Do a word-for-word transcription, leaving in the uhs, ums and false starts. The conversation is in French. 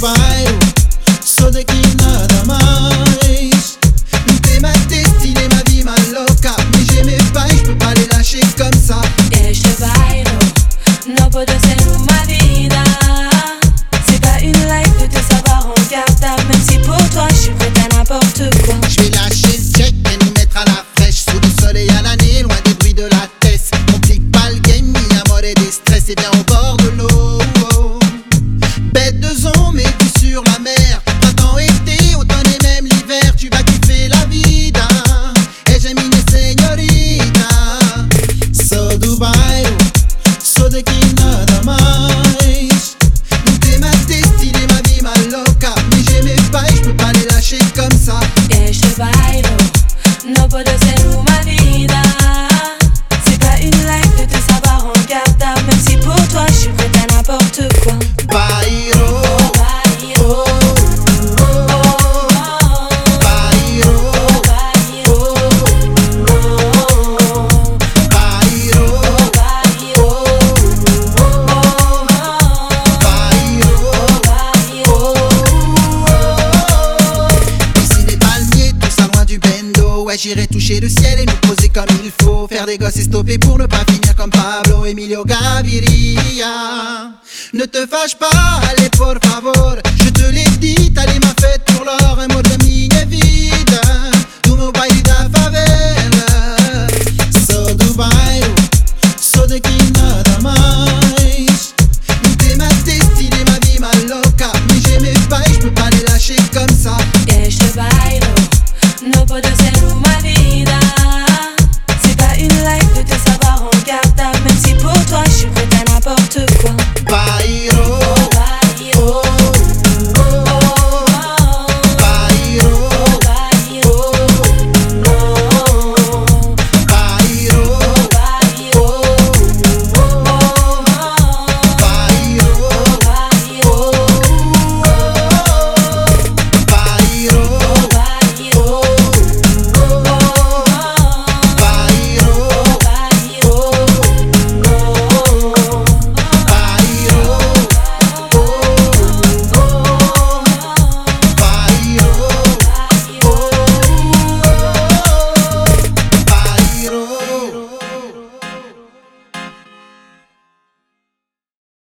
bairro, sou daqui nada mais. T'es ma destinée, ma vie, ma loca. Mais j'ai mes failles, je peux pas les lâcher comme ça. Este bairro no puedo ser una vida. C'est pas une life de te savoir en cartable. Même si pour toi je suis prête à n'importe quoi. Je vais lâcher le check et nous mettre à la fraîche. Sous le soleil à l'année, loin des bruits de la tête. Complique pas le game, ni à mort et des stress. Et bien au bord de l'eau, bête de zone, mais plus sur la mer. Printemps, été, automne et même l'hiver. Tu vas kiffer la vida. Et j'ai mis une señorita. Sou do bairro, sou daqui nada mais. T'es ma destinée, ma vie, ma loca. Mais j'ai mes failles, je peux pas les lâcher comme ça. Este bairro no puedo ser una vida. C'est pas une life de te savoir en cartable. Même si pour toi je suis prête à n'importe quoi. Bairro, Bairro, bairro, ici des palmiers, tout ça loin du bendo. Ouais, j'irai toucher le ciel et me poser comme il faut. Faire des gosses et stopper pour ne pas finir comme Pablo Emilio Gaviria. Ne te fâche pas, allez por favor. Je te l'ai dit, t'as les mains faites pour l'or. Un mot de mine vide. Tout mon bail